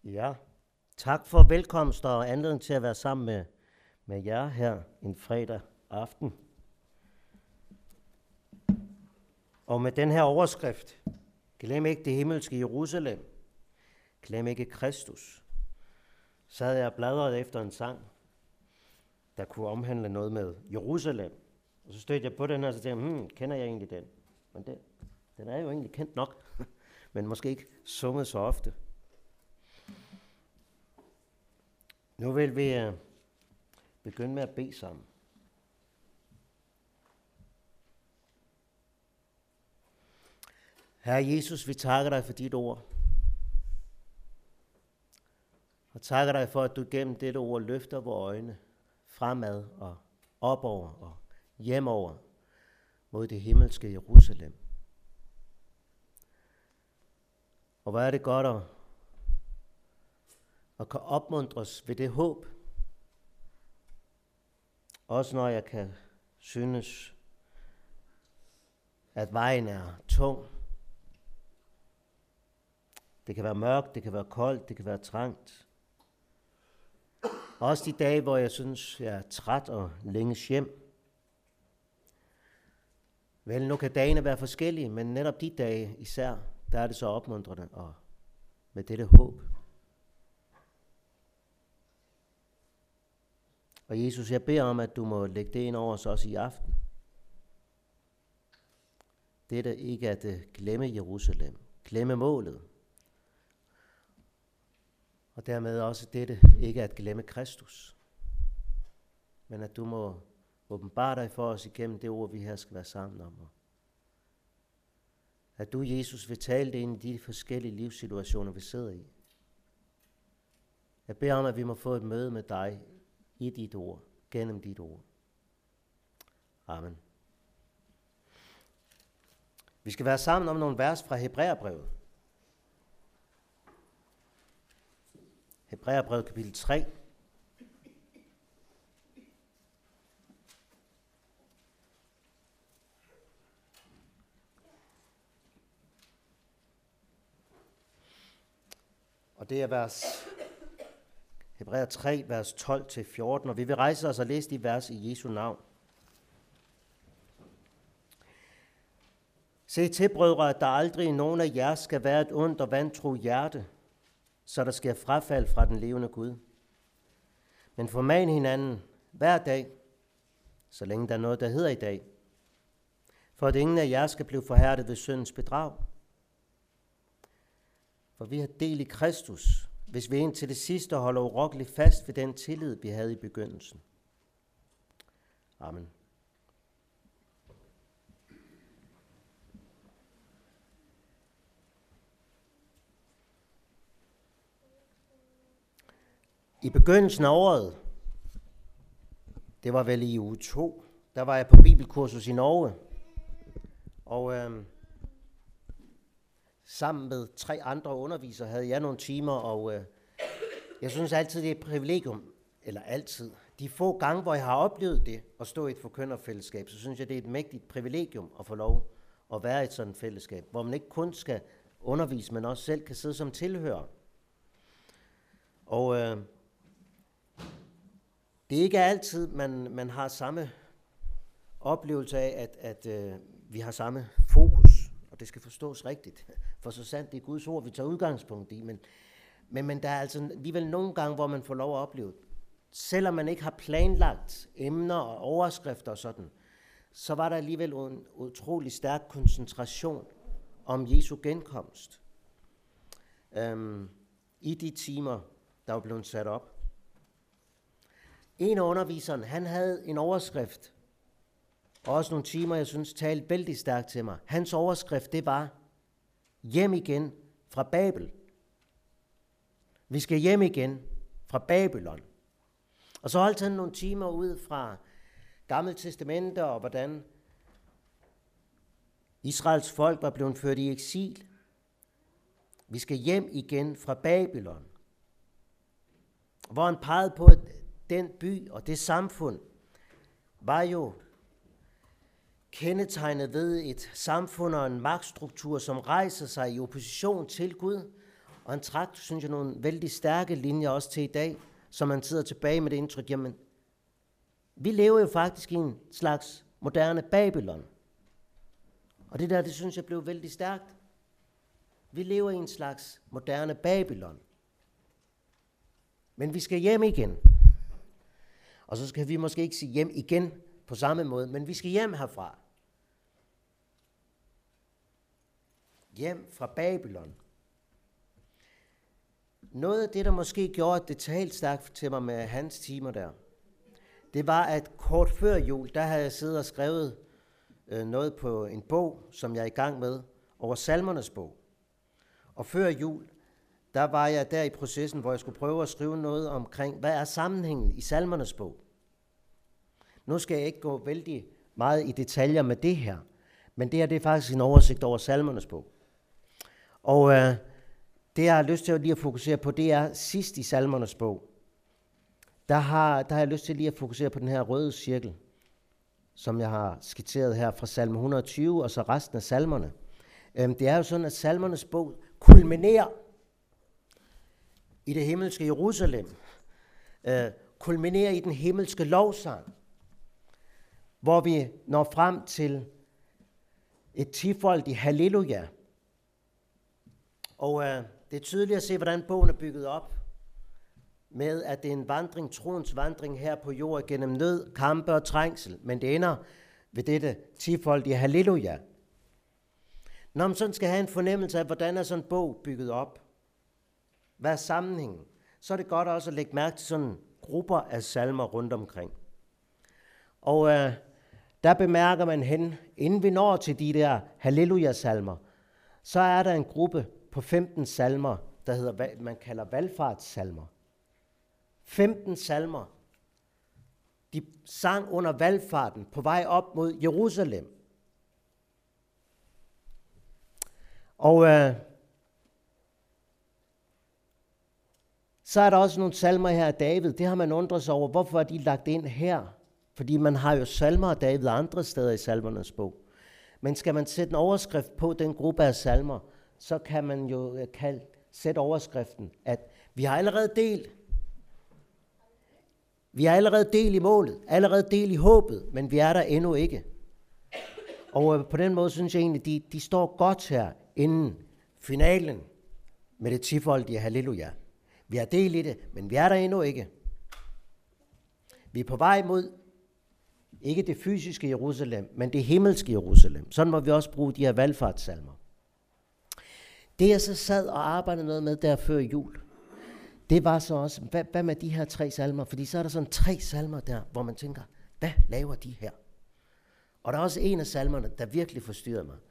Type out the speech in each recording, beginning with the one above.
Ja, tak for velkomst og anledning til at være sammen med jer her en fredag aften. Og med den her overskrift, glem ikke det himmelske Jerusalem, glem ikke Kristus, så havde jeg bladret efter en sang, der kunne omhandle noget med Jerusalem. Og så stødte jeg på den her, og så tænkte jeg, kender jeg egentlig den? Men den er jo egentlig kendt nok, men måske ikke sunget så ofte. Nu vil vi begynde med at bede sammen. Herre Jesus, vi takker dig for dit ord. Og takker dig for, at du gennem dette ord løfter vores øjne fremad og opover og hjemover mod det himmelske Jerusalem. Og hvor er det godt at kan opmuntres ved det håb. Også når jeg kan synes, at vejen er tung. Det kan være mørkt, det kan være koldt, det kan være trangt. Også de dage, hvor jeg synes, jeg er træt og længes hjem. Vel, nu kan dagene være forskellige, men netop de dage især, der er det så opmuntrende og med dette håb. Og Jesus, jeg beder om, at du må lægge det ind over os også i aften. Dette ikke at glemme Jerusalem, glemme målet. Og dermed også dette ikke at glemme Kristus. Men at du må åbenbare dig for os igennem det ord, vi her skal være sammen om. At du, Jesus, vil tale det ind i de forskellige livssituationer, vi sidder i. Jeg beder om, at vi må få et møde med dig i dit ord, gennem dit ord. Amen. Vi skal være sammen om nogle vers fra Hebræerbrevet. Hebræerbrevet kapitel 3. Og det er Hebræer 3, vers 12-14, og vi vil rejse os og læse de vers i Jesu navn. Se til, brødre, at der aldrig i nogen af jer skal være et ondt og vantro hjerte, så der sker frafald fra den levende Gud. Men forman hinanden hver dag, så længe der er noget, der hedder i dag, for at ingen af jer skal blive forhærdet ved syndens bedrag. For vi har del i Kristus, hvis vi indtil det sidste holder urokkeligt fast ved den tillid, vi havde i begyndelsen. Amen. I begyndelsen af året, det var vel i uge 2, der var jeg på bibelkursus i Norge, og sammen med 3 andre undervisere havde jeg nogle timer, og jeg synes altid, det er et privilegium, eller altid, de få gange, hvor jeg har oplevet det, at stå i et forkynderfællesskab, så synes jeg, det er et mægtigt privilegium at få lov at være i et sådan fællesskab, hvor man ikke kun skal undervise, men også selv kan sidde som tilhører. Og det er ikke altid, man har samme oplevelse af, at vi har samme fokus, og det skal forstås rigtigt, for så sandt det er Guds ord, vi tager udgangspunkt i, men der er altså alligevel nogle gange, hvor man får lov at opleve, selvom man ikke har planlagt emner og overskrifter og sådan, så var der alligevel en utrolig stærk koncentration om Jesu genkomst i de timer, der var blevet sat op. En af underviseren, han havde en overskrift, og også nogle timer, jeg synes, talte vældig stærkt til mig. Hans overskrift, det var, hjem igen fra Babel. Vi skal hjem igen fra Babylon. Og så holdt han nogle timer ud fra Gamle Testamente, og hvordan Israels folk var blevet ført i eksil. Vi skal hjem igen fra Babylon. Hvor han pegede på, at den by og det samfund var jo kendetegnet ved et samfund og en magtstruktur, som rejser sig i opposition til Gud, Og han trak, synes jeg, nogle vældig stærke linjer også til i dag, så man sidder tilbage med det indtryk, jamen, vi lever jo faktisk i en slags moderne Babylon. Og det der, det synes jeg blev vældig stærkt. Vi lever i en slags moderne Babylon. Men vi skal hjem igen. Og så skal vi måske ikke sige hjem igen på samme måde, men vi skal hjem herfra. Hjem fra Babylon. Noget af det, der måske gjorde det talt stærkt til mig med hans timer der, det var, at kort før jul, der havde jeg siddet og skrevet noget på en bog, som jeg er i gang med, over Salmernes bog. Og før jul, der var jeg der i processen, hvor jeg skulle prøve at skrive noget omkring, hvad er sammenhængen i Salmernes bog. Nu skal jeg ikke gå vældig meget i detaljer med det her, men det her, det er faktisk en oversigt over Salmernes bog. Og det, jeg har lyst til lige at fokusere på, det er sidst i Salmernes bog. Der har jeg lyst til lige at fokusere på den her røde cirkel, som jeg har skitseret her fra salme 120, og så resten af salmerne. Det er jo sådan, at Salmernes bog kulminerer i det himmelske Jerusalem, kulminerer i den himmelske lovsang, hvor vi når frem til et tifoldigt halleluja. Og det er tydeligt at se, hvordan bogen er bygget op, med at det er en vandring, troens vandring her på jord gennem nød, kampe og trængsel, men det ender ved dette tifoldige halleluja. Når man sådan skal have en fornemmelse af, hvordan er sådan en bog bygget op, hvad er sammenhængen, så er det godt også at lægge mærke til sådan grupper af salmer rundt omkring. Og der bemærker man hen, inden vi når til de der halleluja-salmer, så er der en gruppe på 15 salmer, der hedder, man kalder valfartssalmer. 15 salmer. De sang under valfarten på vej op mod Jerusalem. Og så er der også nogle salmer her af David. Det har man undret sig over. Hvorfor er de lagt ind her? Fordi man har jo salmer af David andre steder i Salmernes bog. Men skal man sætte en overskrift på den gruppe af salmer, så kan man jo sætte overskriften, at vi har allerede del. Vi har allerede del i målet, allerede del i håbet, men vi er der endnu ikke. Og på den måde synes jeg egentlig, de står godt her inden finalen med det tifoldige halleluja. Vi har del i det, men vi er der endnu ikke. Vi er på vej mod ikke det fysiske Jerusalem, men det himmelske Jerusalem. Sådan må vi også bruge de her valfartssalmer. Det jeg så sad og arbejdede noget med der før jul, det var så også, hvad med de her 3 salmer? Fordi så er der sådan 3 salmer der, hvor man tænker, hvad laver de her? Og der er også en af salmerne, der virkelig forstyrrede mig.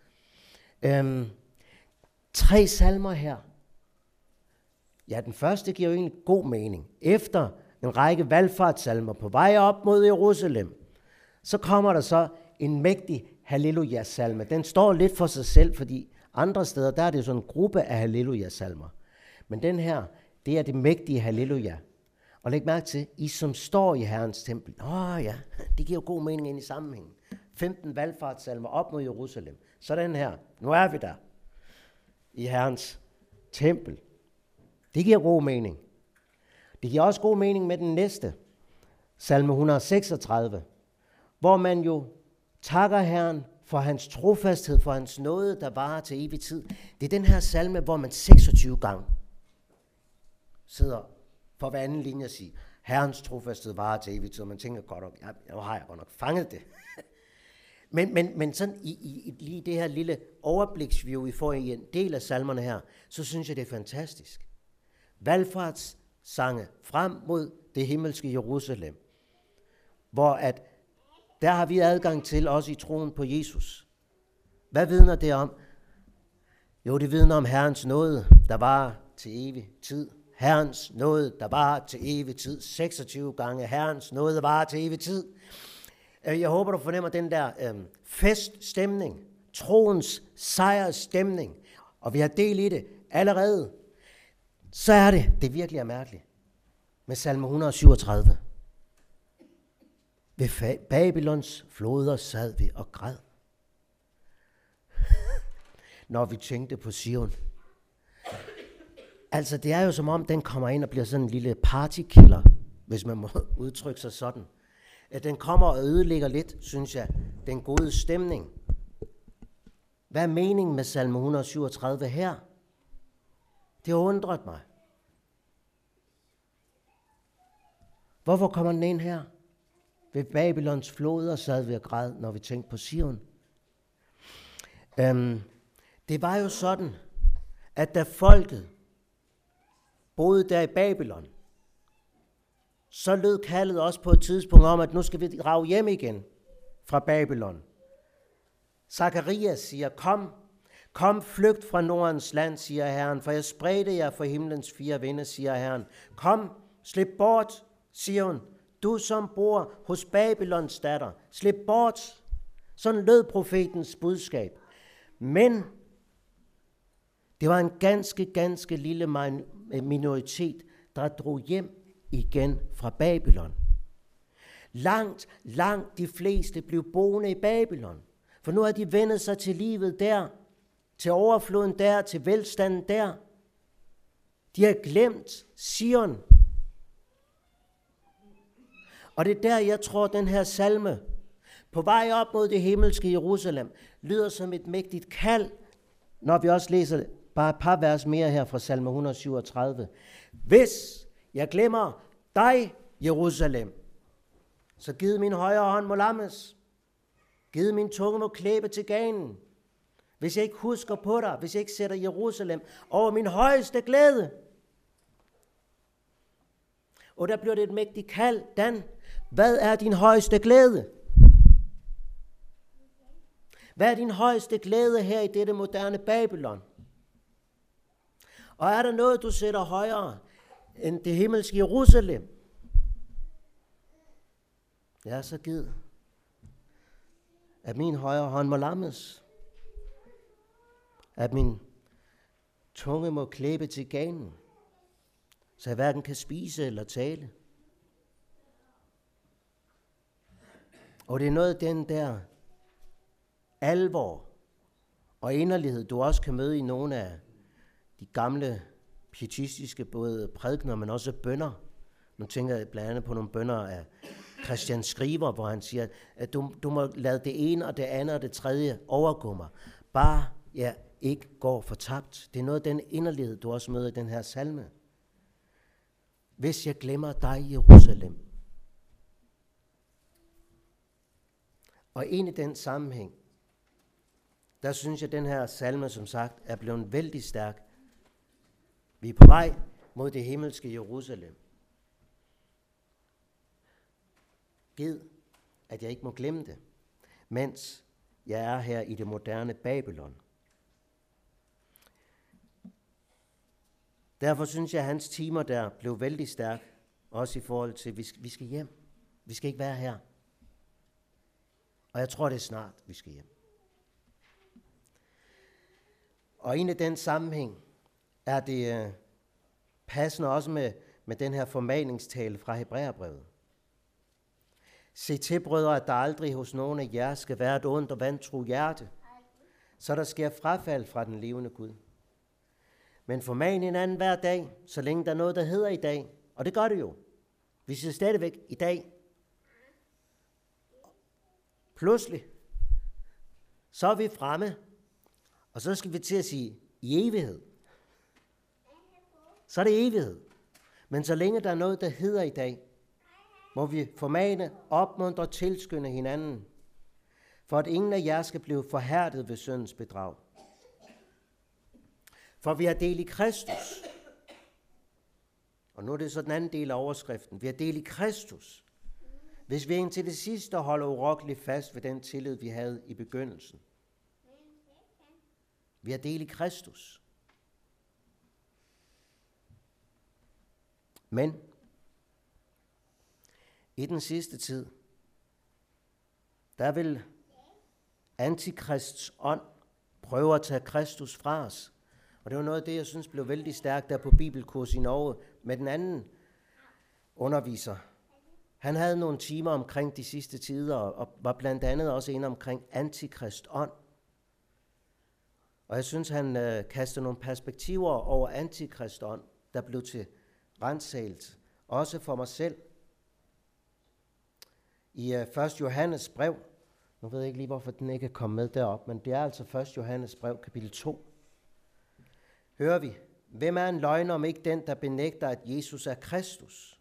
3 salmer her. Ja, den første giver jo egentlig god mening. Efter en række valfartssalmer på vej op mod Jerusalem, så kommer der så en mægtig halleluja-salme. Den står lidt for sig selv, fordi andre steder, der er det sådan en gruppe af halleluja-salmer. Men den her, det er det mægtige halleluja. Og læg mærke til, I som står i Herrens tempel. Ja, det giver jo god mening ind i sammenhængen. 15 valfartssalmer op mod Jerusalem. Så den her, nu er vi der i Herrens tempel. Det giver god mening. Det giver også god mening med den næste, salme 136, hvor man jo takker Herren for hans trofasthed, for hans nåde, der varer til evig tid. Det er den her salme, hvor man 26 gange sidder for hver anden linje og siger, Herrens trofasthed varer til evig tid, og man tænker godt nok, nu har jeg godt nok fanget det. men sådan i lige det her lille overbliksview, vi får i en del af salmerne her, så synes jeg, det er fantastisk. Valfartssange frem mod det himmelske Jerusalem, hvor at der har vi adgang til, også i troen på Jesus. Hvad vidner det om? Jo, det vidner om Herrens nåde, der var til evig tid. Herrens nåde, der var til evig tid. 26 gange Herrens nåde var til evig tid. Jeg håber, du fornemmer den der feststemning, troens sejrsstemning, og vi har del i det allerede. Så er det virkelig er mærkeligt, med salme 137. Ved Babylons floder sad vi og græd, når vi tænkte på Sion. Altså, det er jo som om, den kommer ind og bliver sådan en lille partykiller, hvis man må udtrykke sig sådan. At den kommer og ødelægger lidt, synes jeg, den gode stemning. Hvad er meningen med salme 137 her? Det har undret mig. Hvorfor kommer den ind her? Ved Babylons floder sad vi og græd, når vi tænkte på Sion. Det var jo sådan, at da folket boede der i Babylon, så lød kaldet også på et tidspunkt om, at nu skal vi drage hjem igen fra Babylon. Zakarias siger, kom flygt fra Nordens land, siger Herren, for jeg spredte jer for himlens 4 vinde, siger Herren. Kom, slip bort, Sion, du som bor hos Babylons datter. Slip bort. Sådan lød profetens budskab. Men det var en ganske lille minoritet, der drog hjem igen fra Babylon. Langt de fleste blev boende i Babylon. For nu har de vendt sig til livet der, til overfloden der, til velstanden der. De har glemt Sion. Og det er der, jeg tror, den her salme, på vej op mod det himmelske Jerusalem, lyder som et mægtigt kald, når vi også læser bare et par vers mere her fra salme 137. Hvis jeg glemmer dig, Jerusalem, så giv min højre hånd må lammes. Giv min tunge må klæbe til ganen. Hvis jeg ikke husker på dig, hvis jeg ikke sætter Jerusalem over min højeste glæde. Og der bliver det et mægtigt kald, Dan. Hvad er din højeste glæde? Hvad er din højeste glæde her i dette moderne Babylon? Og er der noget, du sætter højere end det himmelske Jerusalem? Ja, så giv, at min højre hånd må lammes. At min tunge må klæbe til ganen, så jeg hverken kan spise eller tale. Og det er noget af den der alvor og inderlighed, du også kan møde i nogle af de gamle pietistiske både prædikener, men også bønner. Nu tænker jeg blandt andet på nogle bønner af Christian Skriver, hvor han siger, at du må lade det ene og det andet og det tredje overgå mig. Bare jeg ikke går fortabt. Det er noget af den inderlighed, du også møder i den her salme. Hvis jeg glemmer dig, Jerusalem. Og ind i den sammenhæng, der synes jeg, at den her salme, som sagt, er blevet vældig stærk. Vi er på vej mod det himmelske Jerusalem. Gid, at jeg ikke må glemme det, mens jeg er her i det moderne Babylon. Derfor synes jeg, at hans timer der blev vældig stærk, også i forhold til, at vi skal hjem. Vi skal ikke være her. Og jeg tror, det er snart, vi skal hjem. Og i den sammenhæng er det passende også med den her formaningstale fra Hebræerbrevet. Se til, brødre, at der aldrig hos nogen af jer skal være et ondt og vantro hjerte, så der sker frafald fra den levende Gud. Men forman hinanden hver dag, så længe der er noget, der hedder i dag. Og det gør det jo. Vi siger stadigvæk i dag. Pludselig, så er vi fremme, og så skal vi til at sige i evighed. Så er det evighed. Men så længe der er noget, der hedder i dag, må vi formane, opmuntre og tilskynde hinanden, for at ingen af jer skal blive forhærdet ved syndens bedrag. For vi har del i Kristus. Og nu er det så den anden del af overskriften. Vi har del i Kristus, hvis vi indtil det sidste holder urokkeligt fast ved den tillid, vi havde i begyndelsen. Vi har del i Kristus. Men i den sidste tid, der vil antikrists ånd prøve at tage Kristus fra os. Og det var noget af det, jeg synes blev vældig stærkt der på bibelkurs i Norge med den anden underviser. Han havde nogle timer omkring de sidste tider, og var blandt andet også inde omkring antikrist ånd. Og jeg synes, han kaster nogle perspektiver over antikristånd, der blev til ransagelse, også for mig selv. I 1. Johannes brev, nu ved jeg ikke lige, hvorfor den ikke er kommet med derop, men det er altså 1. Johannes brev, kapitel 2. Hører vi, hvem er en løgner, om ikke den, der benægter, at Jesus er Kristus?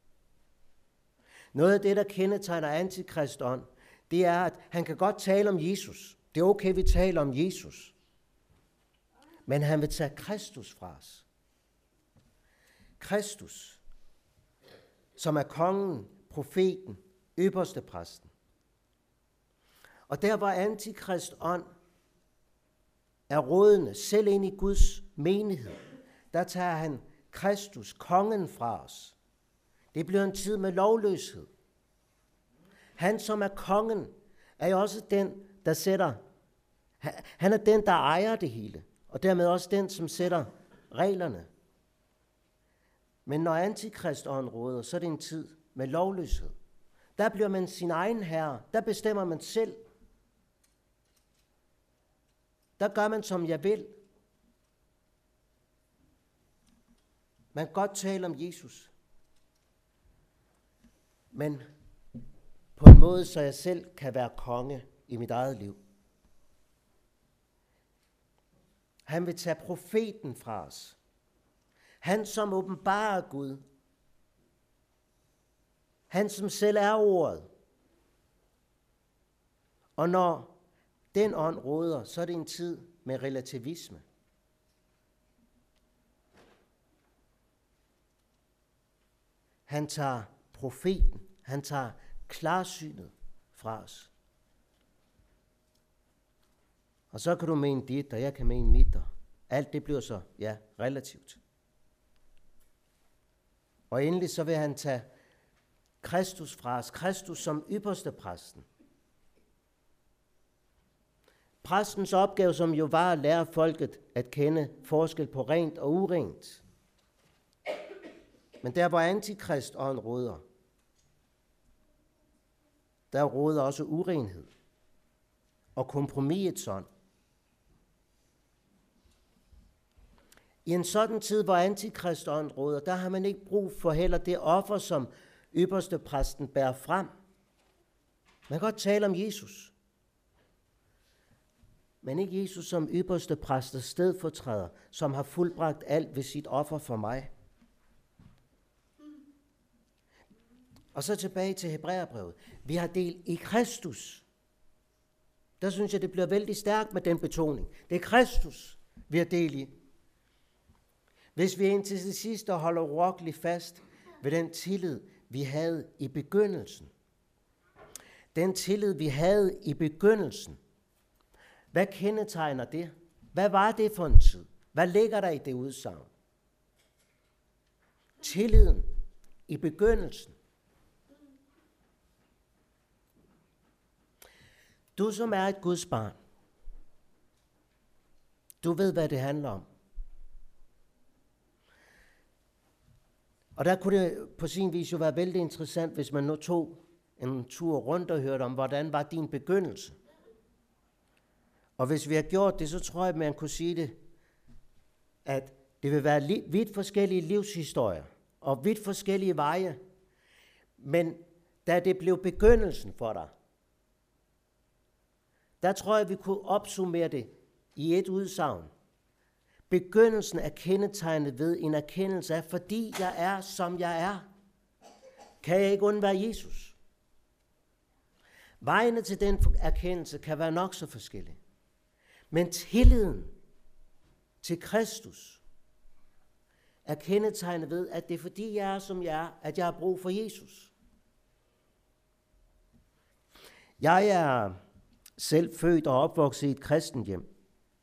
Noget af det, der kendetegner antikristånd, det er, at han kan godt tale om Jesus. Det er okay, vi taler om Jesus. Men han vil tage Kristus fra os. Kristus, som er kongen, profeten, ypperste præsten. Og der, hvor antikrist ånd er rådende, selv ind i Guds menighed, der tager han Kristus, kongen, fra os. Det bliver en tid med lovløshed. Han, som er kongen, er jo også den, der sætter, han er den, der ejer det hele, og dermed også den, som sætter reglerne. Men når antikristånden råder, så er det en tid med lovløshed. Der bliver man sin egen herre. Der bestemmer man selv. Der gør man, som jeg vil. Man kan godt tale om Jesus. Men på en måde, så jeg selv kan være konge i mit eget liv. Han vil tage profeten fra os. Han, som åbenbarer Gud. Han, som selv er ordet. Og når den ånd råder, så er det en tid med relativisme. Han tager profeten, han tager klarsynet fra os. Og så kan du mene dit, og jeg kan mene mit, og alt det bliver så, ja, relativt. Og endelig så vil han tage Kristus fra os, Kristus som ypperste præsten. Præstens opgave, som jo var at lære folket at kende forskel på rent og urent. Men der, hvor antikristånden råder, der råder også urenhed og kompromisets ånd. I en sådan tid, hvor antikristånden råder, der har man ikke brug for heller det offer, som ypperste præsten bærer frem. Man kan godt tale om Jesus, men ikke Jesus som ypperste præst og stedfortræder, som har fuldbragt alt ved sit offer for mig. Og så tilbage til Hebræerbrevet. Vi har del i Kristus. Der synes jeg, det bliver vældig stærkt med den betoning. Det er Kristus, vi har del i. Hvis vi indtil det sidste holder urokkeligt fast ved den tillid, vi havde i begyndelsen. Den tillid, vi havde i begyndelsen. Hvad kendetegner det? Hvad var det for en tid? Hvad ligger der i det udsagn? Tilliden i begyndelsen. Du, som er et Guds barn, du ved, hvad det handler om. Og der kunne det på sin vis jo være vældig interessant, hvis man nu tog en tur rundt og hørte om, hvordan var din begyndelse. Og hvis vi har gjort det, så tror jeg, at man kunne sige det, at det vil være vidt forskellige livshistorier og vidt forskellige veje. Men da det blev begyndelsen for dig, der tror jeg, vi kunne opsummere det i et udsagn. Begyndelsen er kendetegnet ved en erkendelse af, fordi jeg er, som jeg er, kan jeg ikke undvære Jesus. Vejene til den erkendelse kan være nok så forskellige. Men tilliden til Kristus er kendetegnet ved, at det er fordi jeg er, som jeg er, at jeg har brug for Jesus. Jeg er selv født og opvokset i et kristent hjem.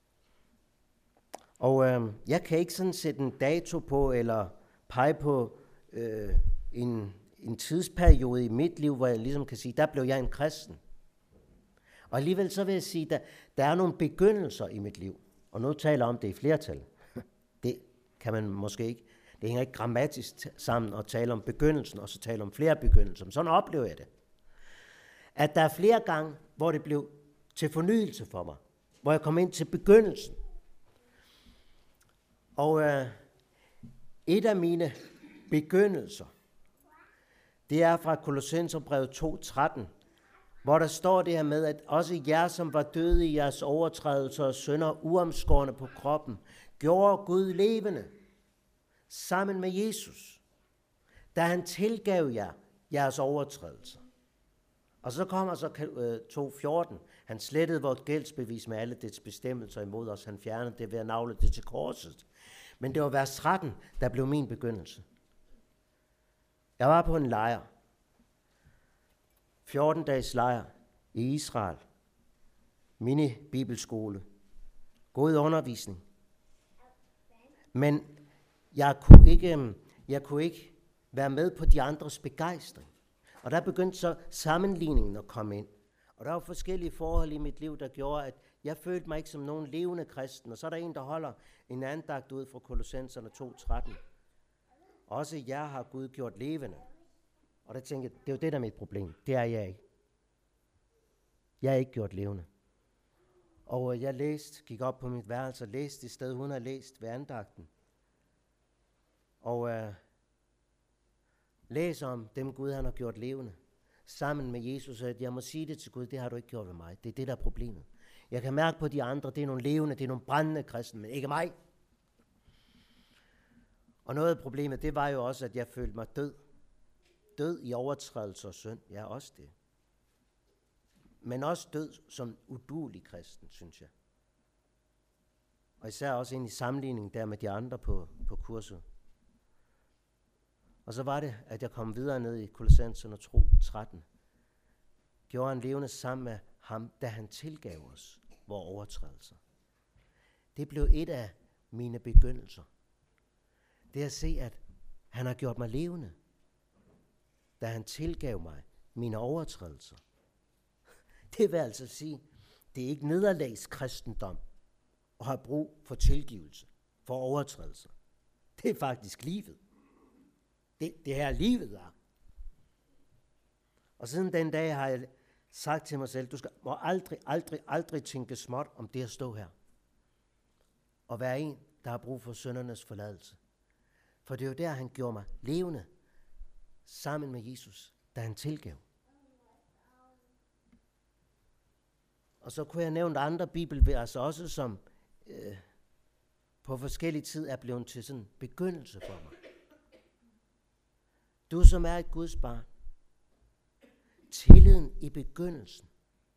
Og jeg kan ikke sådan sætte en dato på, eller pege på en tidsperiode i mit liv, hvor jeg ligesom kan sige, der blev jeg en kristen. Og alligevel så vil jeg sige, der er nogle begyndelser i mit liv. Og nu taler jeg om det i flertal. Det kan man måske ikke. Det hænger ikke grammatisk sammen at tale om begyndelsen, og så tale om flere begyndelser. Men sådan oplever jeg det. At der er flere gange, hvor det blev til fornyelse for mig. Hvor jeg kom ind til begyndelsen. Og et af mine begyndelser, det er fra Kolossenserbrevet 2:13, hvor der står det her med, at også jer, som var døde i jeres overtrædelser og synder, uomskårne på kroppen, gjorde Gud levende sammen med Jesus, da han tilgav jer jeres overtrædelser. Og så kommer så 2:14. Han slettede vores gældsbevis med alle dets bestemmelser imod os. Han fjernede det ved at nagle det til korset. Men det var vers 13, der blev min begyndelse. Jeg var på en lejr. 14 dages lejr i Israel. Mini-bibelskole. God undervisning. Men jeg kunne ikke være med på de andres begejstring. Og der begyndte så sammenligningen at komme ind. Og der var forskellige forhold i mit liv, der gjorde, at jeg følte mig ikke som nogen levende kristen. Og så er der en, der holder en andagt ud fra Kolossenserne 2:13. Også jer har Gud gjort levende. Og der tænkte jeg, det er jo det, der er mit problem. Det er jeg ikke. Jeg er ikke gjort levende. Og jeg gik op på mit værelse og læste det sted, hun har læst ved andagten. Og læser om dem Gud han har gjort levende. Sammen med Jesus, at jeg må sige det til Gud, det har du ikke gjort ved mig. Det er det, der er problemet. Jeg kan mærke på de andre, det er nogle levende, det er nogle brændende kristne, men ikke mig. Og noget af problemet, det var jo også, at jeg følte mig død. Død i overtrædelse og synd, ja også det. Men også død som uduelig kristen, synes jeg. Og især også ind i sammenligning der med de andre på kurset. Og så var det, at jeg kom videre ned i Kolossenserne 2:13. Gjorde han levende sammen med ham, da han tilgav os vores overtrædelser. Det blev et af mine begyndelser. Det at se, at han har gjort mig levende, da han tilgav mig mine overtrædelser. Det vil altså sige, det er ikke nederlagskristendom at have brug for tilgivelse for overtrædelser. Det er faktisk livet. Det her livet er. Og siden den dag har jeg sagt til mig selv, du må aldrig tænke småt om det at stå her. Og være en, der har brug for syndernes forladelse. For det er jo der, han gjorde mig levende sammen med Jesus, da han tilgav. Og så kunne jeg nævne andre bibelverser også, som på forskellige tid er blevet til sådan en begyndelse for mig. Du som er et Guds barn. Tilliden i begyndelsen.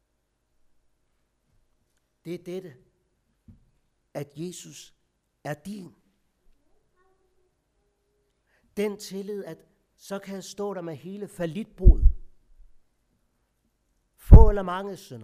Det er dette, at Jesus er din. Den tillid, at så kan jeg stå der med hele fallitbrud. Få eller mange synder.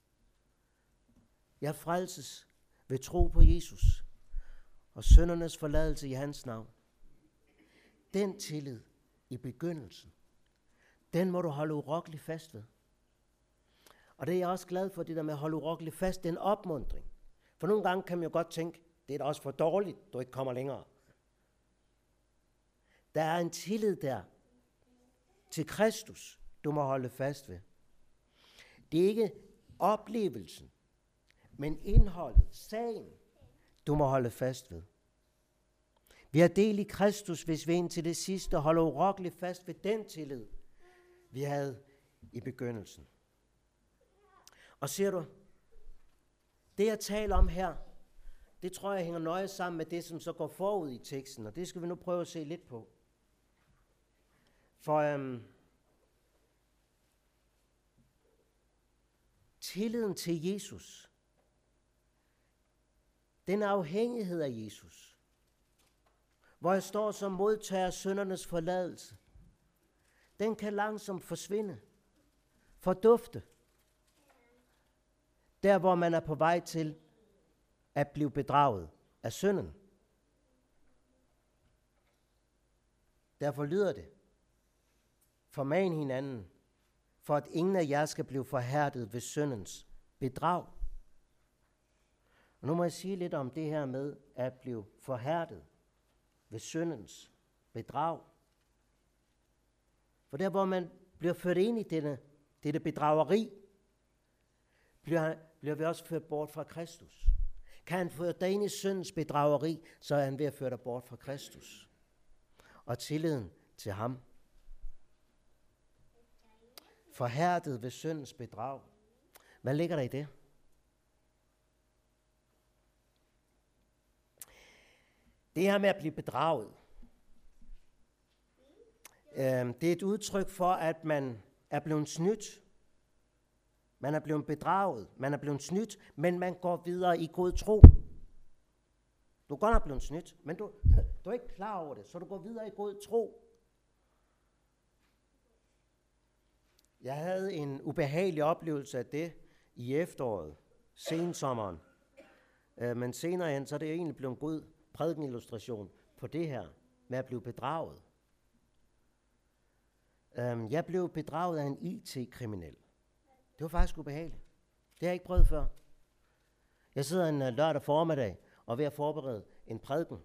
Jeg frelses ved tro på Jesus og syndernes forladelse i hans navn. Den tillid i begyndelsen, den må du holde urokkeligt fast ved. Og det er jeg også glad for, det der med at holde urokkeligt fast, det er en opmuntring. For nogle gange kan man jo godt tænke, det er da også for dårligt, du ikke kommer længere. Der er en tillid der til Kristus, du må holde fast ved. Det er ikke oplevelsen, men indholdet, sagen, du må holde fast ved. Vi har del i Kristus, hvis vi indtil det sidste holder urokkeligt fast ved den tillid, vi havde i begyndelsen. Og ser du, det jeg taler om her, det tror jeg hænger nøje sammen med det, som så går forud i teksten, og det skal vi nu prøve at se lidt på. For tilliden til Jesus, den afhængighed af Jesus, hvor jeg står som modtager syndernes forladelse, den kan langsomt forsvinde, fordufte, der hvor man er på vej til at blive bedraget af synden. Derfor lyder det, forman hinanden, for at ingen af jer skal blive forhærdet ved syndens bedrag. Og nu må jeg sige lidt om det her med at blive forhærdet ved syndens bedrag. For der hvor man bliver ført ind i dette bedrageri, bliver vi også ført bort fra Kristus. kan han føre dig ind i syndens bedrageri, så er han ved at føre dig bort fra Kristus. Og tilliden til ham. Forhærdet ved syndens bedrag. Hvad ligger der i det? Det her med at blive bedraget, det er et udtryk for, at man er blevet snydt. Man er blevet bedraget, man er blevet snydt, men man går videre i god tro. Du er godt nok blevet snydt, men du er ikke klar over det, så du går videre i god tro. Jeg havde en ubehagelig oplevelse af det i efteråret, sensommeren. Men senere hen, så er det egentlig blevet en god prædikenillustration på det her med at blive bedraget. Jeg blev bedraget af en IT-kriminel. Det var faktisk ubehageligt. Det har jeg ikke prøvet før. Jeg sidder en lørdag formiddag og er ved at forberede en prædiken.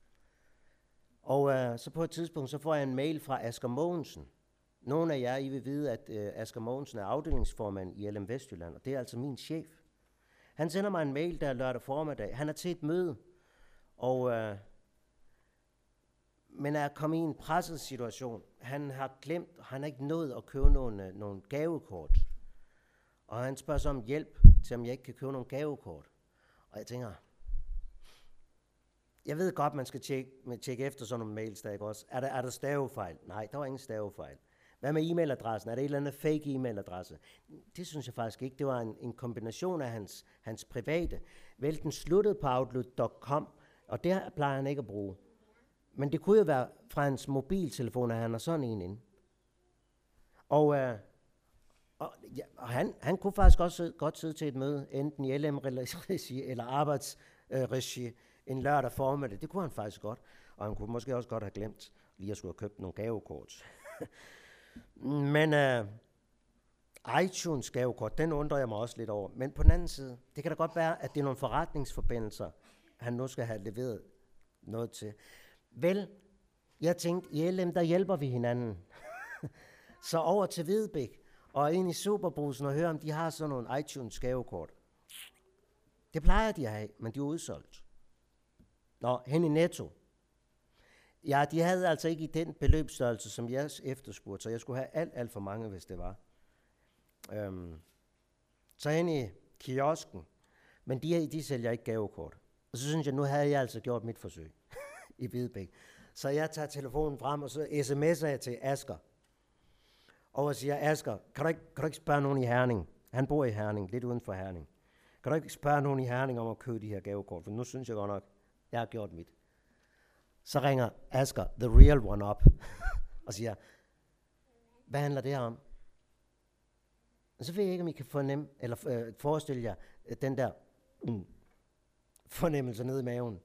Og så på et tidspunkt, så får jeg en mail fra Asger Mogensen. Nogle af jer, I vil vide, at Asger Mogensen er afdelingsformand i LM Vestjylland, og det er altså min chef. Han sender mig en mail der lørdag formiddag. Han er til et møde, men er kommet i en presset situation. Han har ikke nået at købe nogle gavekort. Og han spørger så om hjælp til, om jeg ikke kan købe nogle gavekort. Og jeg tænker, jeg ved godt, man skal tjekke efter sådan nogle mails der, ikke også? Er der stavefejl? Nej, der var ingen stavefejl. Hvad med e-mailadressen? Er det et eller andet fake e-mailadresse? Det synes jeg faktisk ikke. Det var en kombination af hans private. Vel, den sluttede på outlook.com, og det plejer han ikke at bruge. Men det kunne jo være fra hans mobiltelefon, at han har sådan en inde. Og han kunne faktisk også godt sidde til et møde, enten i LM-regi eller arbejdsregi, en lørdag formiddag. Det kunne han faktisk godt. Og han kunne måske også godt have glemt lige at skulle have købt nogle gavekort. Men iTunes gavekort, den undrer jeg mig også lidt over. Men på den anden side, det kan da godt være, at det er nogle forretningsforbindelser, han nu skal have leveret noget til. Vel, jeg tænkte, i LM, der hjælper vi hinanden. Så over til Hvidebæk, og ind i Superbrusen og høre, om de har sådan nogle iTunes gavekort. Det plejer de at have, men de er udsolgt. Nå, hen i Netto. Ja, de havde altså ikke i den beløbsstørrelse, som jeg efterspurgte, så jeg skulle have alt for mange, hvis det var. Så hen i kiosken, men de sælger ikke gavekort. Og så synes jeg, nu havde jeg altså gjort mit forsøg i Hvidebæk. Så jeg tager telefonen frem, og så sms'er jeg til Asger. Og siger, Asger, kan du ikke spørge nogen i Herning? Han bor i Herning, lidt uden for Herning. Kan du ikke spørge nogen i Herning om at købe de her gavekort? For nu synes jeg godt nok, jeg har gjort mit. Så ringer Asger, the real one, op og siger, hvad handler det her om? Og så ved jeg ikke, om I kan fornemme, eller forestille jer den der fornemmelse nede i maven.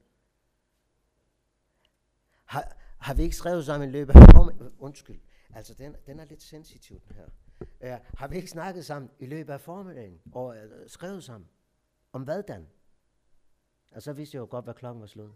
Har vi ikke skrevet sammen i løbet af undskyld, altså den er lidt sensitiv, den her. Har vi ikke snakket sammen i løbet af formiddagen og skrevet sammen? Om hvad, Dan? Og så vidste jeg jo godt, hvad klokken var slået.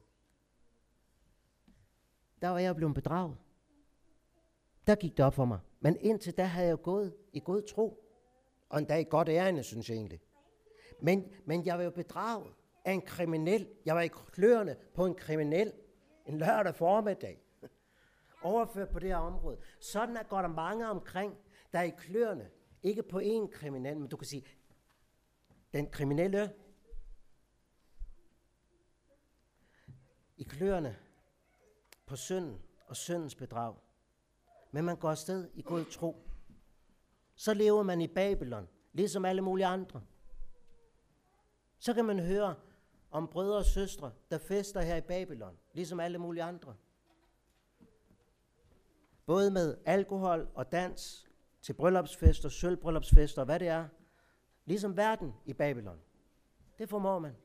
Der var jeg blevet bedraget. Der gik det op for mig. Men indtil da havde jeg gået i god tro. Og endda i godt ærende, synes jeg egentlig. Men jeg var jo bedraget af en kriminel. Jeg var i kløerne på en kriminel en lørdag formiddag. Overført på det her område. Sådan går der mange omkring, der er i kløerne. Ikke på én kriminel, men du kan sige, den kriminelle i kløerne på synden og syndens bedrag. Men man går afsted i god tro. Så lever man i Babylon, ligesom alle mulige andre. Så kan man høre om brødre og søstre, der fester her i Babylon, ligesom alle mulige andre. Både med alkohol og dans til bryllupsfester, sølvbryllupsfester og hvad det er. Ligesom verden i Babylon. Det formår man.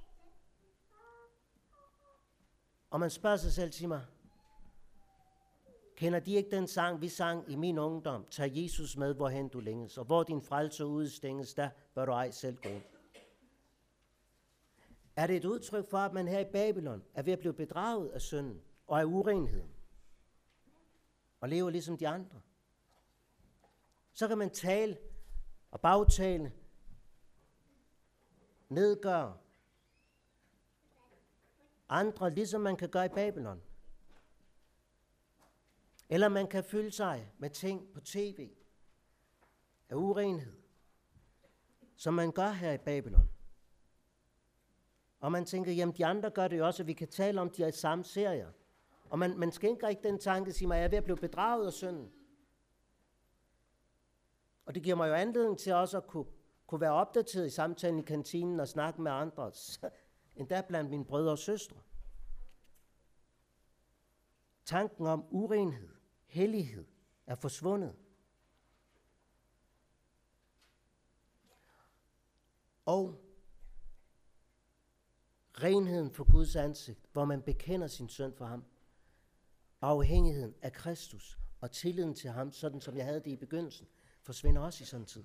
Og man spørger sig selv til mig, kender de ikke den sang, vi sang i min ungdom? Tag Jesus med, hvorhen du længes, og hvor din frelse udstænges, der bør du ej selv gå. Er det et udtryk for, at man her i Babylon er ved at blive bedraget af synden og af urenheden? Og lever ligesom de andre? Så kan man tale og bagtale, nedgøre andre, ligesom man kan gøre i Babylon. Eller man kan fylde sig med ting på tv af urenhed, som man gør her i Babylon. Og man tænker, jamen de andre gør det jo også, og vi kan tale om de her samme serier. Og man skænker ikke den tanke, siger mig, jeg er ved at blive bedraget af synden. Og det giver mig jo anledning til også at kunne være opdateret i samtalen i kantinen og snakke med andre, endda blandt mine brødre og søstre. Tanken om urenhed, hellighed er forsvundet. Og renheden for Guds ansigt, hvor man bekender sin synd for ham. Afhængigheden af Kristus og tilliden til ham, sådan som jeg havde det i begyndelsen, forsvinder også i sådan en tid.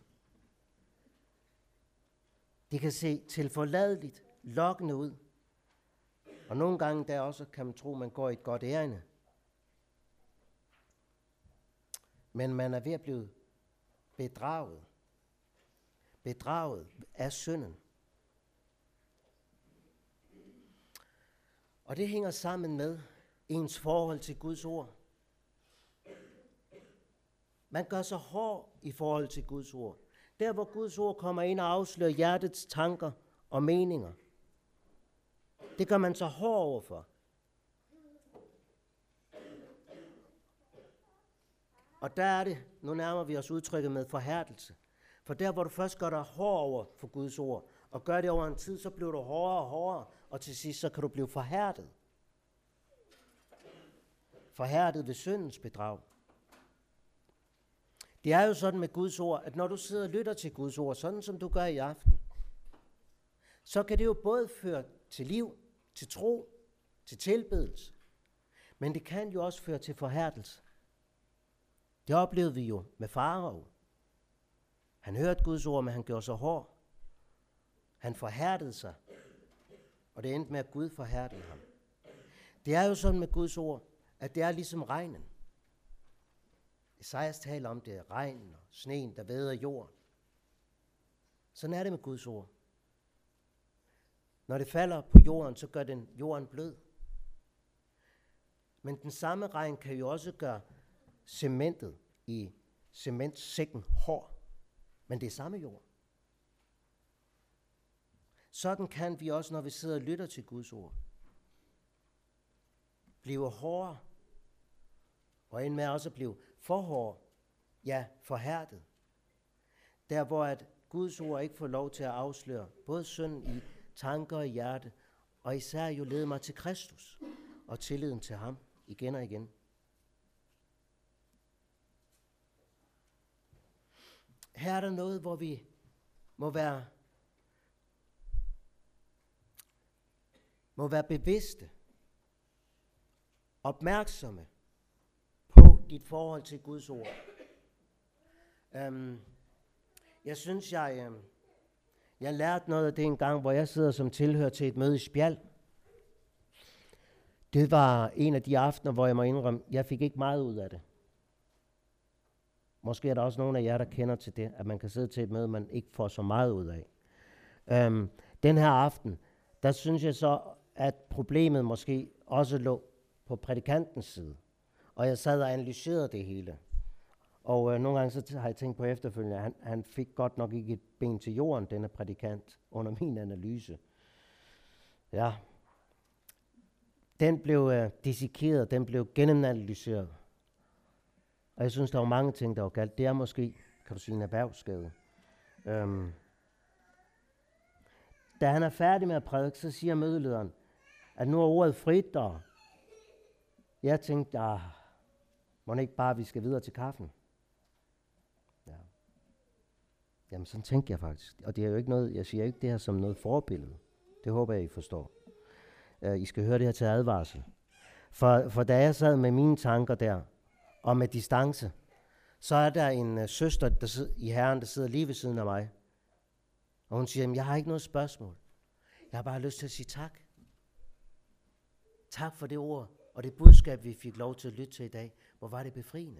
Det kan se tilforladeligt, lokkende ud. Og nogle gange der også kan man tro, man går i et godt ærinde. Men man er ved at blive bedraget. Bedraget af synden. Og det hænger sammen med ens forhold til Guds ord. Man gør sig hård i forhold til Guds ord. Der hvor Guds ord kommer ind og afslører hjertets tanker og meninger. Det gør man sig hård overfor. Og der er det, nu nærmer vi os udtrykket med forhærdelse. For der hvor du først gør dig hård over for Guds ord, og gør det over en tid, så bliver du hårdere og hårdere, og til sidst så kan du blive forhærdet. Forhærdet ved syndens bedrag. Det er jo sådan med Guds ord, at når du sidder og lytter til Guds ord, sådan som du gør i aften, så kan det jo både føre til liv, til tro, til tilbedelse, men det kan jo også føre til forhærdelse. Det oplevede vi jo med Farao. Han hørte Guds ord, men han gjorde sig hård. Han forhærdede sig, og det endte med, at Gud forhærdede ham. Det er jo sådan med Guds ord, at det er ligesom regnen. Esajas taler om det, regnen og sneen, der væder jorden. Sådan er det med Guds ord. Når det falder på jorden, så gør den jorden blød. Men den samme regn kan jo også gøre cementet i cementsækken hård. Men det er samme jord. Sådan kan vi også, når vi sidder og lytter til Guds ord, blive hårdere, og end med også at blive for hård, ja, forhærdet. Der hvor at Guds ord ikke får lov til at afsløre både synd i tanker og hjerte, og især jo lede mig til Kristus og tilliden til ham igen og igen. Her er der noget, hvor vi må være bevidste, opmærksomme på dit forhold til Guds ord. Jeg synes, jeg lærte noget af det en gang, hvor jeg sidder som tilhører til et møde i Spjald. Det var en af de aftener, hvor jeg må indrømme, jeg fik ikke meget ud af det. Måske er der også nogle af jer, der kender til det, at man kan sidde til et møde, man ikke får så meget ud af. Den her aften, der synes jeg så, at problemet måske også lå på prædikantens side. Og jeg sad og analyserede det hele. Og nogle gange så har jeg tænkt på efterfølgende, at han fik godt nok ikke et ben til jorden, denne prædikant, under min analyse. Ja. Den blev dissekeret, den blev gennemanalyseret. Og jeg synes, der var mange ting, der var galt. Det er måske, kan du sige, en erhvervsskade. Da han er færdig med at prædike, så siger mødelederen, at nu er ordet frit, og jeg tænkte, må ikke bare, vi skal videre til kaffen? Ja. Jamen, sådan tænkte jeg faktisk. Og det er jo ikke noget, jeg siger ikke det her som noget forbillede. Det håber jeg, I forstår. I skal høre det her til advarsel. For da jeg sad med mine tanker der, og med distance, så er der en søster i Herren, der sidder lige ved siden af mig. Og hun siger, jeg har ikke noget spørgsmål. Jeg har bare lyst til at sige tak. Tak for det ord, og det budskab, vi fik lov til at lytte til i dag. Hvor var det befriende.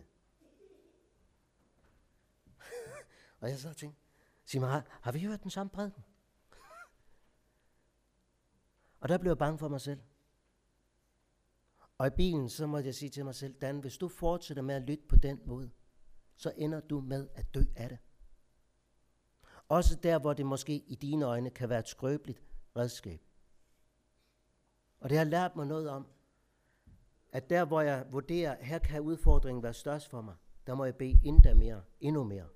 Og jeg så tænkte, sig mig, har vi hørt den samme prædiken? Og der blev jeg bange for mig selv. Og i bilen, så måtte jeg sige til mig selv, Dan, hvis du fortsætter med at lytte på den måde, så ender du med at dø af det. Også der, hvor det måske i dine øjne kan være et skrøbeligt redskab. Og det har lært mig noget om, at der, hvor jeg vurderer, her kan udfordringen være størst for mig, der må jeg bede endnu mere.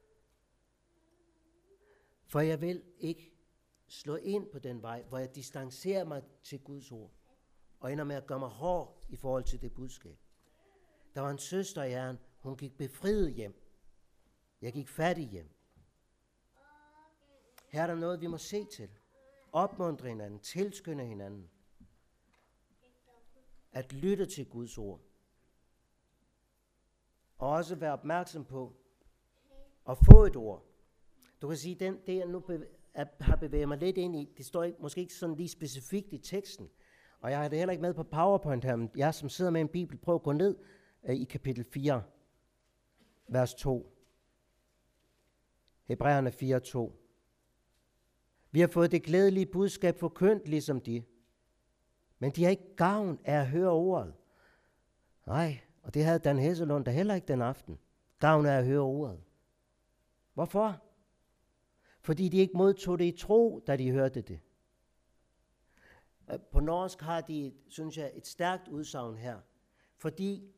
For jeg vil ikke slå ind på den vej, hvor jeg distancerer mig til Guds ord, og ender med at gøre mig hård i forhold til det budskab. Der var en søster i Herren, hun gik befriet hjem. Jeg gik fattig hjem. Her er der noget, vi må se til. Opmuntre hinanden, tilskynde hinanden. At lytte til Guds ord. Og også være opmærksom på at få et ord. Du kan sige, det jeg nu har bevæget mig lidt ind i, det står måske ikke sådan lige specifikt i teksten. Og jeg har det heller ikke med på PowerPoint her, men jeg som sidder med en bibel, prøv at gå ned i kapitel 4, vers 2. Hebræerne 4, 2. Vi har fået det glædelige budskab forkyndt ligesom de, men de har ikke gavn af at høre ordet. Nej, og det havde Dan Hesselund da heller ikke den aften. Gavn af at høre ordet. Hvorfor? Fordi de ikke modtog det i tro, da de hørte det. På norsk har de, synes jeg, et stærkt udsagn her. Fordi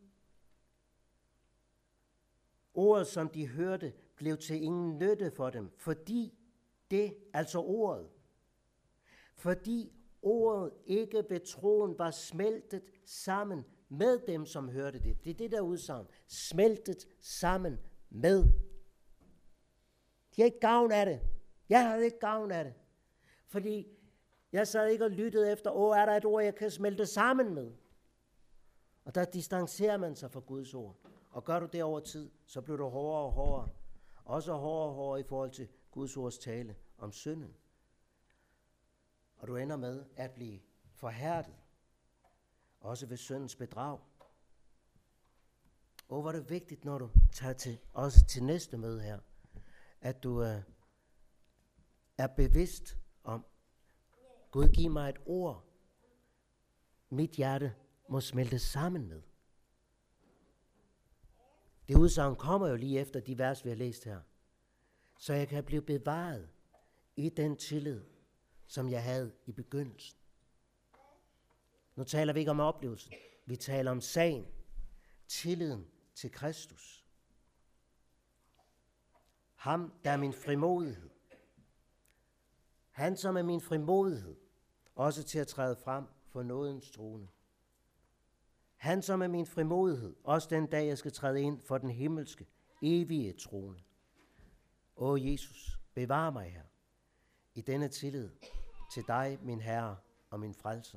ordet, som de hørte, blev til ingen nytte for dem. Fordi det, altså ordet, fordi ordet ikke ved troen var smeltet sammen med dem, som hørte det. Det er det der udsagn. Smeltet sammen med. De har ikke gavn af det. Jeg havde ikke gavn af det. Fordi jeg sad ikke og lyttede efter, er der et ord, jeg kan smelte sammen med? Og der distancerer man sig fra Guds ord. Og gør du det over tid, så bliver du hårdere og hårdere. Også hårdere og hårdere i forhold til Guds ords tale om synden. Og du ender med at blive forhærdet. Også ved syndens bedrag. Hvor er det vigtigt, når du tager også til næste møde her, at du er bevidst om, Gud giv mig et ord, mit hjerte må smelte sammen med. Det udsagn kommer jo lige efter de vers, vi har læst her. Så jeg kan blive bevaret i den tillid, som jeg havde i begyndelsen. Nu taler vi ikke om oplevelsen. Vi taler om sagen. Tilliden til Kristus. Ham, der er min frimodighed. Han, som er min frimodighed, også til at træde frem for nådens trone. Han, som er min frimodighed, også den dag, jeg skal træde ind for den himmelske, evige trone. Åh Jesus, bevar mig her i denne tillid til dig, min Herre og min Frelser.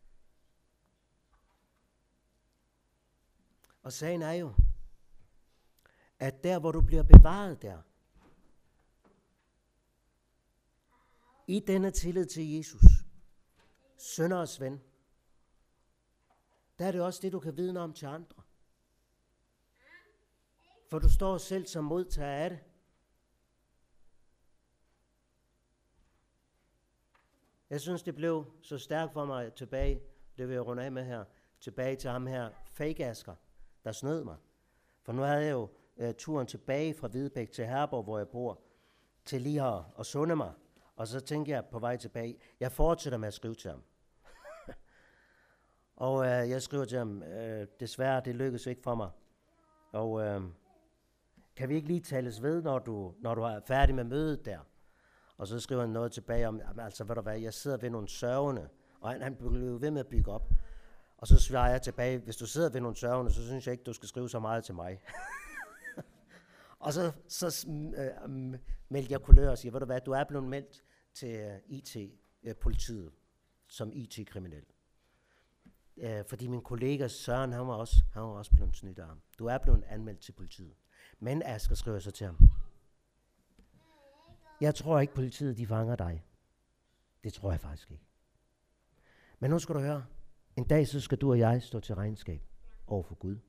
Og sagen er jo, at der, hvor du bliver bevaret der, i denne tillid til Jesus, synderes ven, der er det også det, du kan vidne om til andre. For du står selv som modtager af det. Jeg synes, det blev så stærkt for mig tilbage, det vil jeg runde af med her, tilbage til ham her, fake Asger, der snød mig. For nu havde jeg jo turen tilbage fra Hvidebæk til Herborg, hvor jeg bor, til lige at sunde mig. Og så tænkte jeg på vej tilbage, jeg fortsætter med at skrive til ham. Og jeg skriver til ham, desværre, det lykkedes ikke for mig. Og kan vi ikke lige tales ved, når du er færdig med mødet der? Og så skriver han noget tilbage om, altså ved du hvad, jeg sidder ved nogle sørgende, og han blev ved med at bygge op. Og så svarer jeg tilbage, hvis du sidder ved nogle sørgende, så synes jeg ikke, du skal skrive så meget til mig. Og så meldte jeg kulør og siger, ved du hvad, du er blevet meldt til IT-politiet som IT-kriminel. Fordi min kollega Søren, han var også blevet snydt af ham. Du er blevet anmeldt til politiet. Men Asger skriver så til ham, jeg tror ikke, politiet de fanger dig. Det tror jeg faktisk ikke. Men nu skal du høre, en dag så skal du og jeg stå til regnskab over for Gud.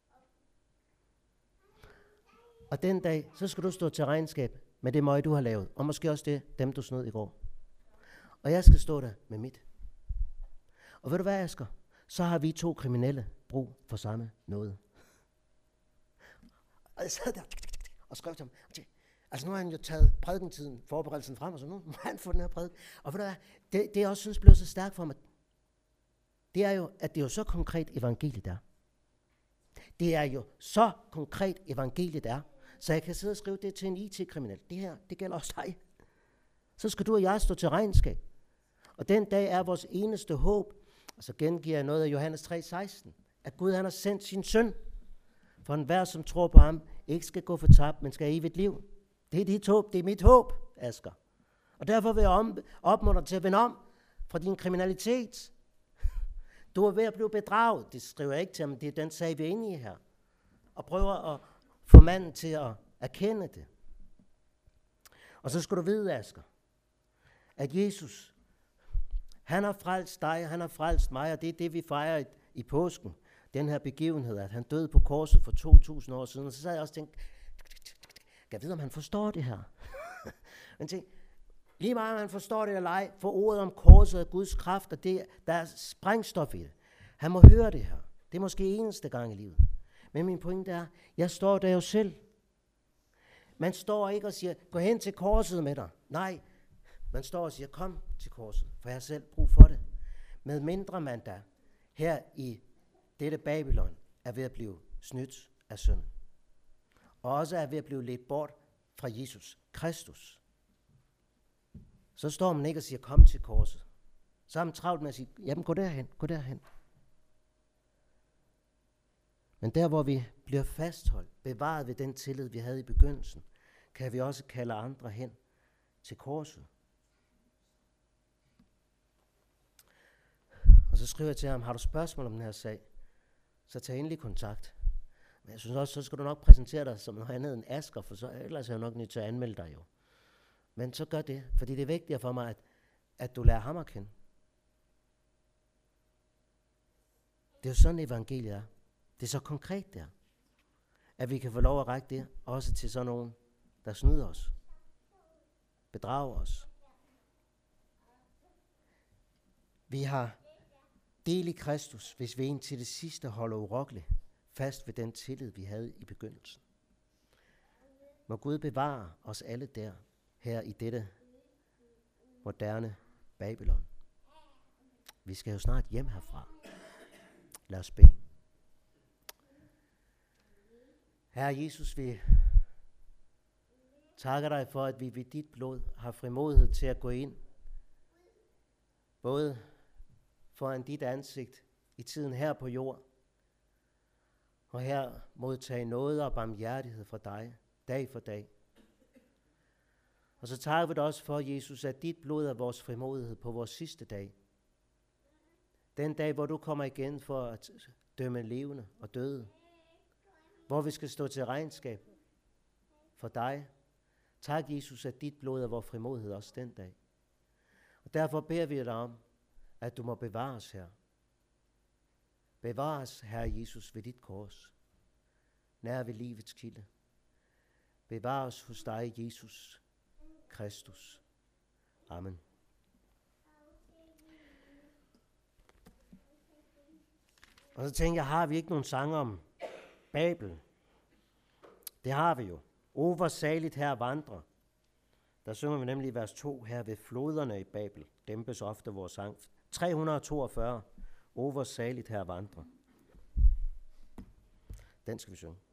Og den dag, så skal du stå til regnskab med det møg, du har lavet. Og måske også det, dem du snød i går. Og jeg skal stå der med mit. Og ved du hvad, Asger? så har vi 2 kriminelle brug for samme noget. Og jeg sad der og skrev til ham, altså nu har han jo taget prædikentiden, forberedelsen frem, og så nu må han få den her prædiken. Og ved du hvad, det jeg også synes blev så stærkt for mig, det er jo, at det er jo så konkret evangeliet er. Det er jo så konkret evangeliet er, så jeg kan sidde og skrive det til en IT-kriminel. Det her, det gælder også dig. Så skal du og jeg stå til regnskab. Og den dag er vores eneste håb, og så gengiver jeg noget af Johannes 3:16, at Gud han har sendt sin søn, for enhver som tror på ham, ikke skal gå fortabt, men skal have evigt liv. Det er dit håb, det er mit håb, Asger. Og derfor vil jeg opmuntre dig til at vende om fra din kriminalitet. Du er ved at blive bedraget, det skriver jeg ikke til ham, det er den sag, vi er inde i her. Og prøver at få manden til at erkende det. Og så skal du vide, Asger, at Jesus, han har frelst dig, han har frelst mig, og det er det, vi fejrer i påsken. Den her begivenhed, at han døde på korset for 2000 år siden. Og så sad jeg også og tænkte, kan jeg vide, om han forstår det her? Men tænk, lige meget om han forstår det eller ej, for ordet om korset og Guds kraft, og det, der er sprængstof i det. Han må høre det her. Det er måske eneste gang i livet. Men min pointe er, jeg står der jo selv. Man står ikke og siger, gå hen til korset med dig. Nej, man står og siger, kom til korset, for jeg har selv brug for det. Med mindre man da her i dette Babylon er ved at blive snydt af synd. Og også er ved at blive ledt bort fra Jesus Kristus. Så står man ikke og siger, kom til korset. Så er man travlt med at sige, jamen gå derhen, gå derhen. Men der, hvor vi bliver fastholdt, bevaret ved den tillid, vi havde i begyndelsen, kan vi også kalde andre hen til korset. Og så skriver jeg til ham, har du spørgsmål om den her sag, så tag endelig kontakt. Men jeg synes også, så skal du nok præsentere dig som noget andet end Asger, for så ellers er jeg nok nødt til at anmelde dig jo. Men så gør det, fordi det er vigtigt for mig, at du lærer ham at kende. Det er jo sådan evangeliet er. Det er så konkret der, at vi kan få lov at række det også til sådan nogen, der snyder os, bedrager os. Vi har del i Kristus, hvis vi indtil det sidste holder urokkeligt fast ved den tillid, vi havde i begyndelsen. Må Gud bevare os alle der, her i dette moderne Babylon. Vi skal jo snart hjem herfra. Lad os bede. Herre Jesus, vi takker dig for, at vi ved dit blod har frimodighed til at gå ind, både foran dit ansigt i tiden her på jord, og her modtage nåde og barmhjertighed fra dig, dag for dag. Og så takker vi dig også for, Jesus, at dit blod er vores frimodighed på vores sidste dag. Den dag, hvor du kommer igen for at dømme levende og døde. Hvor vi skal stå til regnskab for dig. Tak, Jesus, at dit blod er vores frimodighed også den dag. Og derfor beder vi dig om, at du må bevare os her. Bevar os, Herre Jesus, ved dit kors. Nær ved livets kilde. Bevar os hos dig, Jesus Kristus. Amen. Og så tænker jeg, har vi ikke nogen sange om Babel? Det har vi jo. O, hvor saligt her vandrer. Der synger vi nemlig i vers 2, her ved floderne i Babel. Dæmpes ofte vores sang. 342. O, hvor saligt her vandrer. Den skal vi synge.